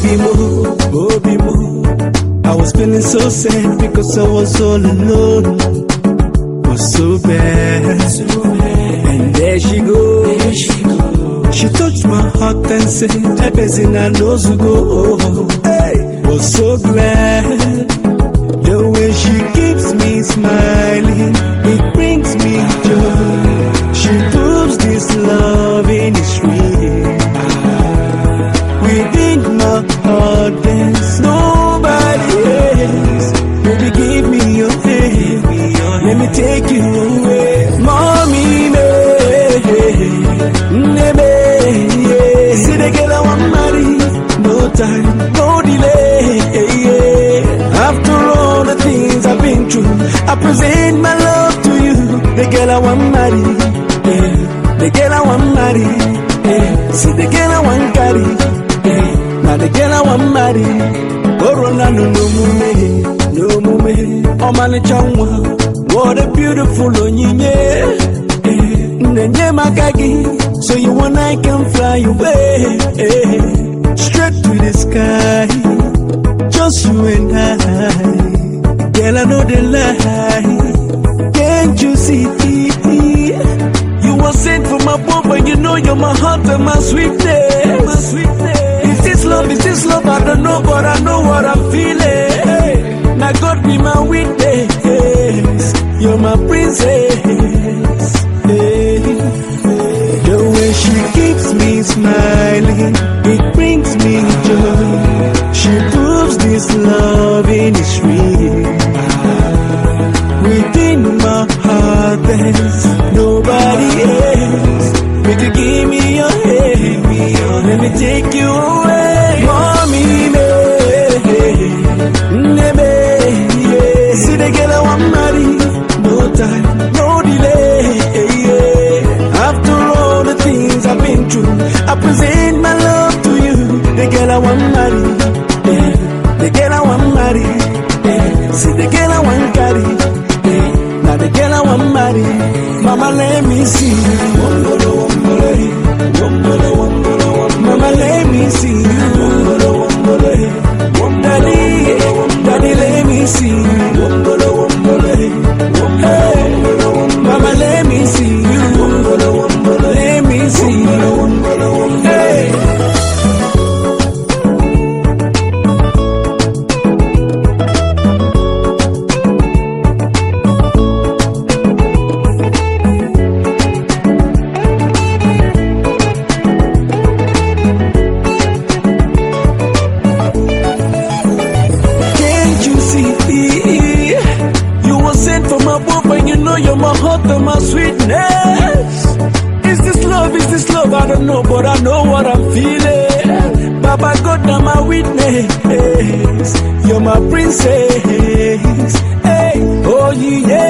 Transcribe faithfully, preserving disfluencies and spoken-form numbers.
Obimo, Obimo. I was feeling so sad because I was all alone. Was so bad, so bad. And there she goes. There she goes. She touched my heart and said, "Everything I know to go." Hey, was so glad. The way she keeps me smiling, it brings me joy. She proves this love in its real. Within my heart there's nobody else. Baby, give me your hand, let me take you away. Mommy, baby, see the girl I want marry. No time, no delay. After all the things I've been through, I present my love to you. The girl I want marry, yeah. The girl I want marry, yeah. See the girl I want carry, yeah. Now the girl I want marry. Corona no no mume, no mume. Oh man changwa, what a beautiful onyinye. Nenye makagi, so you and I can fly away, straight to the sky. Just you and I, girl, I know the lie. Can't you see? You were sent from above, but you know you're my heart and my sweetness. My sweetness. Is this love? Is this love? I don't know, but I know what I'm feeling. Now God be my witness. You're my princess. The way she keeps me smiling, it brings me joy. She proves this love in its real. Within my heart there's nobody else. Make you give me your hand, let me take you away. Mommy, baby, see the girl I want marry. No time, no delay. After all the things I've been through, I present my love to you. The girl I want marry, yeah. The girl I want marry, yeah. See the girl I want carry, yeah. Now the girl I want marry. Mama, let me see you. Wombolo, wombolo, wombolo, wombolo, wombolo. Mama, let me see you. Wombolo, wombolo, wombolo. Daddy, daddy, let me see you. Wombolo, wombolo, wombolo. Mama, let me see you. Wombolo, wombolo, let me see you. Hey. You're my heart and my sweetness. Is this love, is this love? I don't know, but I know what I'm feeling. Baba God, now my witness. You're my princess. Hey, oh yeah.